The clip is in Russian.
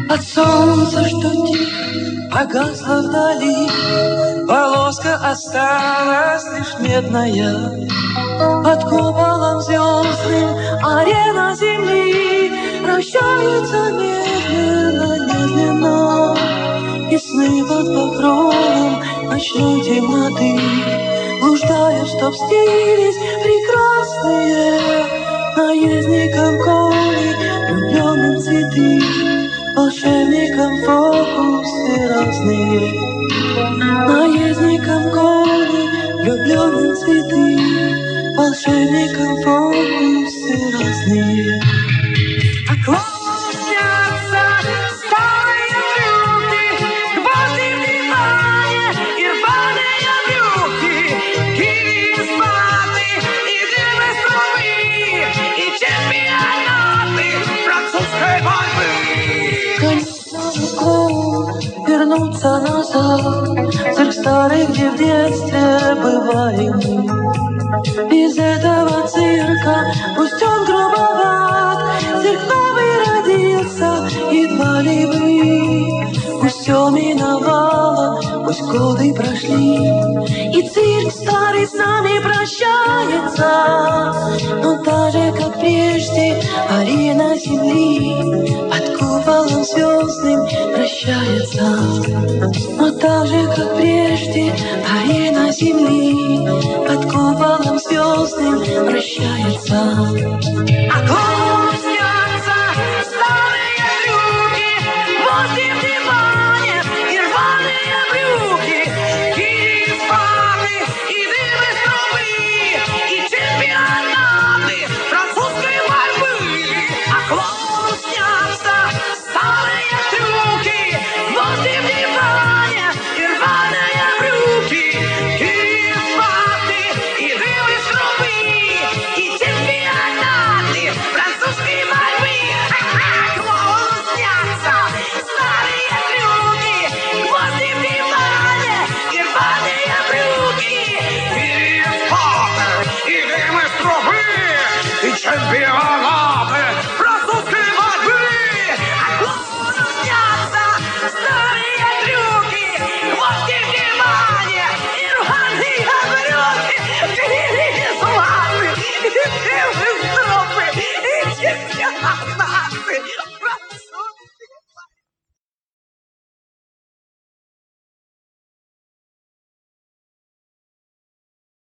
От солнца, что тихо погасло вдали, полоска осталась лишь медная. Под куполом звездным арена земли вращается медленно, медленно. И сны под покровом ночной темноты блуждают, чтоб снились прекрасные наездникам кони, влюбленным цветы, волшебникам фокусы разные. Наездникам кони, влюбленным цветы, волшебникам фокусы разные. Клонятся старые брюки, гвозди в диване и рваные брюки, и избаты, и дымы столбы, и чемпионаты французской борьбы. Конечно, клоун вернуться назад, цирк старый, где в детстве бывали мы. Без этого цирка пусть он грубоват, цирк новый родился, едва ли бы. Пусть все миновало, пусть годы прошли, и цирк старый с нами прощается. Но так же, как прежде, арена земли под куполом звездным прощается. Но так же, как прежде, арена земли под куполом звездным прощается.